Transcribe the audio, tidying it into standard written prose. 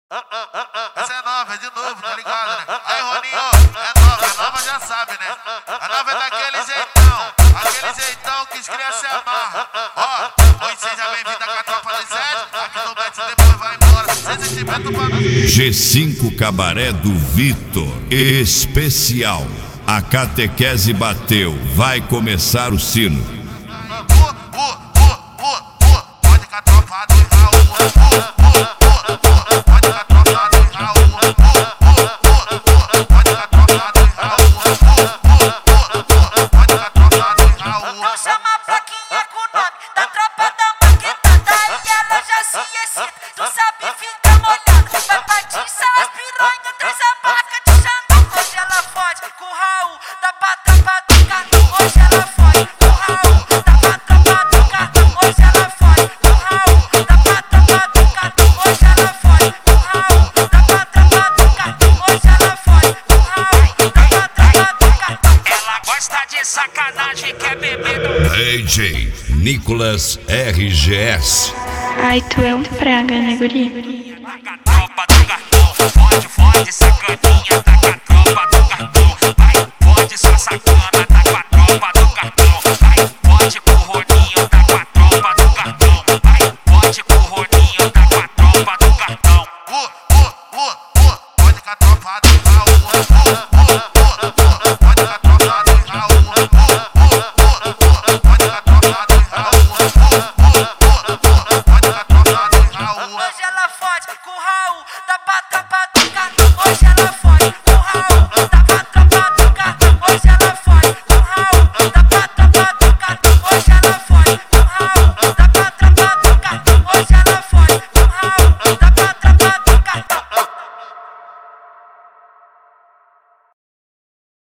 Essa é nova, é de novo, tá ligado, né? Aí, Roninho, é nova já sabe, né? A nova é daquele jeitão que os crias se amarram. Ó, hoje seja bem-vindo com a tropa do Zé, aqui no Bet depois vai embora. Sem sentimento pra nós. G5 Cabaré do Vitor, especial. A catequese bateu, vai começar o sino. Pode com a tropa do Raul. Não chama a plaquinha com o nome da tropa da maquetada e ela já se excita, tu sabe fica molhando. Vai patiçar as piranhas, traz a marca de Xandão. Hoje ela fode com o Raul da tropa do cartão. Hoje ela fode com o Raul da tropa do cartão. Hoje ela fode com o Raul da tropa do cartão. Hoje ela fode com o Raul da tropa do cartão. Hoje ela fode com o Raul da tropa do cartão. Ela gosta de sacanagem, quer beber do DJ Nicolas RGS. Ai, tu é um praga, né, guri? tropa do cartão. Fode, sacaninha, tá com a tropa do cartão. Vai, fode, sua sacana, tá com a tropa do cartão. Vai, fode com o Roninho, tá com a tropa do cartão. Vai, fode com o Roninho, tá com a tropa do cartão. Pode com a tropa do Raul. Pode com a tropa do Raul. Pode com a tropa do Raul. Pode com a tropa do Raul. Hoje ela fode com o Raul da